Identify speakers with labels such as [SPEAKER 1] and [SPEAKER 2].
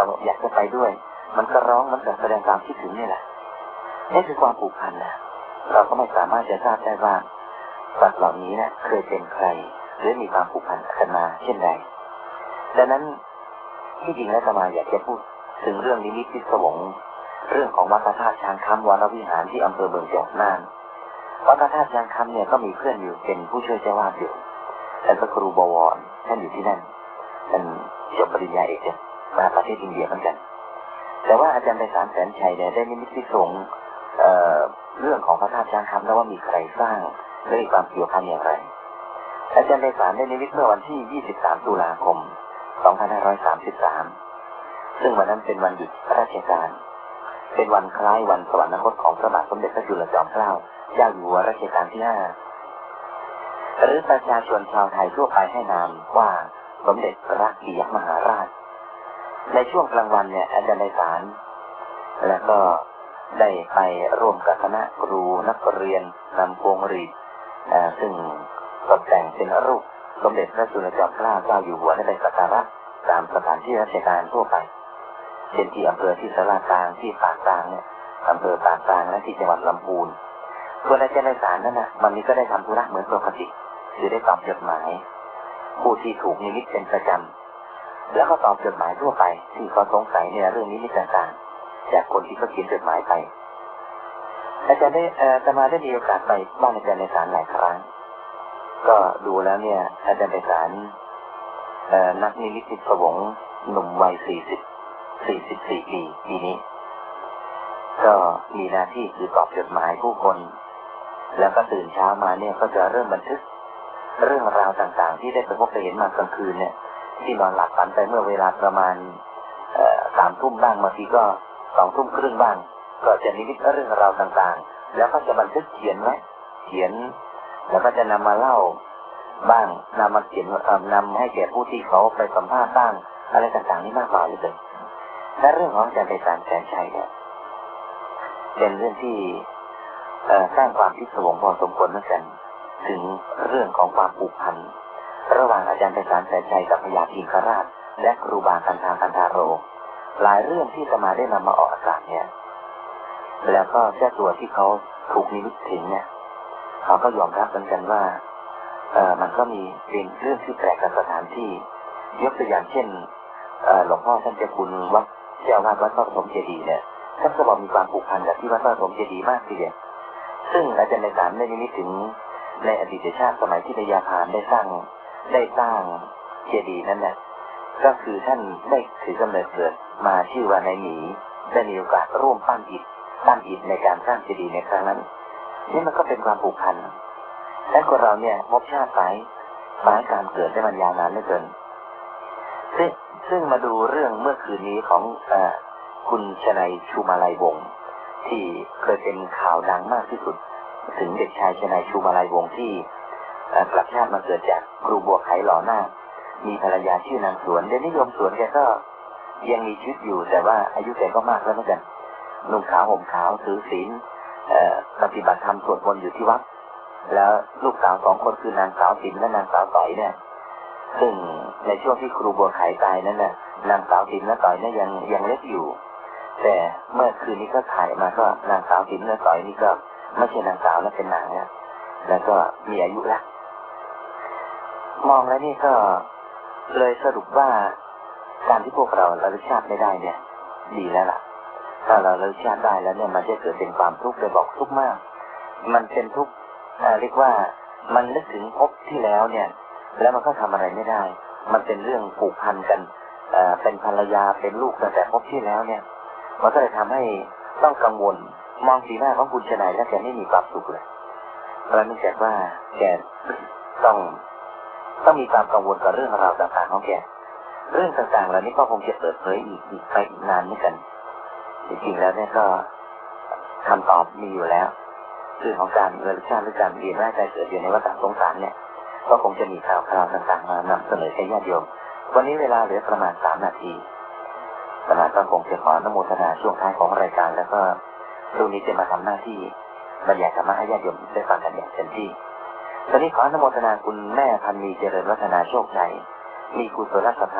[SPEAKER 1] ก็อยากจะไปด้วยมันก็ร้องมันก็แสดงความคิดถึงนี่แหละนี่คือความผูกพันนะเราก็ไม่สามารถจะทราบได้ว่าสัตว์เหล่านี้นะเคยเป็นใครหรือมีความผูกพันกันมาเช่นใดดังนั้นที่จริงแล้วอาตมาอยากจะพูดถึงเรื่องนิมิตพิศวงเรื่องของวัดพระธาตุช้างคำวรวิหารที่อำเภอเมืองจังหวัดน่านวัดพระธาตุช้างคำเนี่ยก็มีเพื่อนอยู่เป็นผู้ช่วยเจ้าวาดอยู่แต่ก็ครูบวรท่านอยู่ที่นั่นท่านจบปริญญาเอกมาประเทศอินเดียเหมือนกันแต่ว่าอาจารย์ไพศาลแสนชัยเนี่ยได้นิมิตพิศวงเรื่องของพระธาตุช้างคำแล้วว่ามีใครสร้างและมีความเกี่ยวพันอย่างไรอาจารย์ไพศาลได้นิมิตเมื่อวันที่23ตุลาคม2533ซึ่งวันนั้นเป็นวันหยุดราชการเป็นวันคล้ายวันสวรรคตของพระบาทสมเด็จพระจุลจอมเกล้าเจ้าอยู่หัวรัชกาลที่5หรือประชาชนชาวไทยทั่วไปให้นามว่าสมเด็จพระปิยมหาราชในช่วงกลางวันเนี่ยอาจารย์ไพศาลแล้วก็ได้ไปร่วมกับคณะครูนักเรียนนำพวงหรีดซึ่งตกแต่งเป็นรูปสมเด็จพระจุลจอมเกล้าเจ้าอยู่หัวได้ไปสักการะตามสถานที่ราชการทั่วไปเช่นที่อำเภอที่สารากลางที่ปากกลางเนี่ยอำเภอปากกลางและที่จังหวัดลำพูนส่วนอาจารย์ไพศาลนั่นนะวันนี้ก็ได้ทำธุระเหมือนปกติคือได้ตอบจดหมายผู้ที่ถูกนิมิตเป็นประจำแล้วก็ตอบจดหมายทั่วไปที่เขาสงสัยในเรื่องนิมิตต่างๆจากคนที่เขาเขียนจดหมายไปอาจารย์ได้จะมาได้มีโอกาสไปบ้านอาจารย์ไพศาลหลายครั้งก็ดูแล้วเนี่ยอาจารย์ไพศาลนักนิมิตพิศวงหนุ่มวัย44 ปีนี้ก็มีหน้าที่คือตอบจดหมายผู้คนแล้วก็ตื่นเช้ามาเนี่ยก็จะเริ่มบันทึกเรื่องราวต่างๆที่ได้ไปพบไปเห็นมากลางคืนเนี่ยที่นอนหลับฝันไปเมื่อเวลาประมาณ3 ทุ่มบ้างบางทีก็2 ทุ่มครึ่งบ้างก็จะนิมิตเรื่องราวต่างๆแล้วก็จะบันทึกเขียนไว้แล้วก็จะนำมาเล่าบ้างนำมาเขียนนำให้แก่ผู้ที่เขาไปสัมภาษณ์บ้างอะไรต่างๆนี่มากมายเลยและเรื่องของอาจารย์ไพศาลแสนชัยเนี่ยเป็นเรื่องที่สร้างความพิศวงพอสมควรเหมือนกันถึงเรื่องของความผูกพันระหว่างอาจารย์ไพศาลแสนชัยกับพญาอินทราชและครูบาคันธาโรหลายเรื่องที่จะมาได้นำมาออกอากาศเนี่ยแล้วก็เจ้าตัวที่เขาถูกนิมิตถึงเนี่ยเขาก็ยอมรับเหมือนกันว่ามันก็มีเป็นเรื่องที่แปลกกับสถานที่ยกตัวอย่างเช่นหลวงพ่อท่านเจ้าคุณวัดเจ้าวาดวัดพระปฐมเจดีย์เนี่ยท่านก็บอกมีความผูกพันกับที่วัดพระปฐมเจดีย์มากทีเดียวซึ่งอาจารย์ไพศาลได้นิมิตถึงในอดีตชาติสมัยที่พญาพานได้สร้างเจดีย์นั้นเนี่ยก็คือท่านได้ถือกำเนิดเกิดมาชื่อว่านายหมีได้มีโอกาสร่วมปั้นอิฐในการสร้างเจดีย์ในครั้งนั้นนี่มันก็เป็นความผูกพันและคนเราเนี่ยพบชาติสายการเกิดได้มันยาวนานเหลือเกินซึ่งมาดูเรื่องเมื่อคืนนี้ของคุณชนัยชูมาลัยวงศ์ที่เคยเป็นข่าวดังมากที่สุดถึงเด็กชายชนัยชูมาลัยวงศ์ที่กลับชาติมาเกิดจากครูบัวไขหล่อหน้ามีภรรยาชื่อนางสวนเดชนิยมสวนแกก็ยังมีชีวิตอยู่แต่ว่าอายุแกก็มากแล้วเหมือนกันนุ่งขาวห่มขาวถือศีลปฏิบัติธรรมสวดมนต์อยู่ที่วัดแล้วลูกสาว2 คนคือนางสาวสินและนางสาวต่อยเนี่ยซึ่งในช่วงที่ครูบัวไขตายนั้นน่ะนางสาวสินและต่อยเนี่ยยังเล็กอยู่แต่เมื่อคืนนี้ก็ถ่ายมาก็นางสาวสินและต่อยนี่ก็ไม่ใช่นางสาวแล้วเป็นนางแล้วก็มีอายุแล้วมองแล้วนี่ก็เลยสรุปว่าการที่พวกเราระลึกชาติไม่ได้เนี่ยดีแล้วล่ะถ้าเราระลึกชาติได้แล้วเนี่ยมันจะเกิดเป็นความทุกข์เลยบอกทุกข์มากมันเป็นทุกข์เรียกว่ามันนึกถึงภพที่แล้วเนี่ยแล้วมันก็ทำอะไรไม่ได้มันเป็นเรื่องผูกพันกันเป็นภรรยาเป็นลูกตั้งแต่ภพที่แล้วเนี่ยมันก็เลยทำให้ต้องกังวลมองสีหน้าของคุณชนัยแล้วแกไม่มีความสุขเลยเพราะเนื่องจากว่าแกต้องมีความกังวลกับเรื่องราวต่างๆของแกเรื่องต่างๆเหล่านี้ก็คงจะเปิดเผยอีกไปอีกนานเหมือนกันจริงๆแล้วเนี่ยก็คำตอบมีอยู่แล้วเรื่องของการระลึกชาติหรือการเวียนว่ายตายเกิดอยู่ในวัฏสงสารเนี่ยก็คงจะมีข่าวต่างๆมานำเสนอให้ญาติโยมวันนี้เวลาเหลือประมาณ3 นาทีประมาณก็คงจะขออนุโมทนาช่วงท้ายของรายการแล้วก็ช่วงนี้จะมาทำหน้าที่บรรยายธรรมะให้ญาติโยมได้ฟังกันอย่างเต็มที่ตอนนี้ขออนุโมทนาคุณแม่พันมีเจริญวัฒนาโชคชัยมีกุศลศรัทธา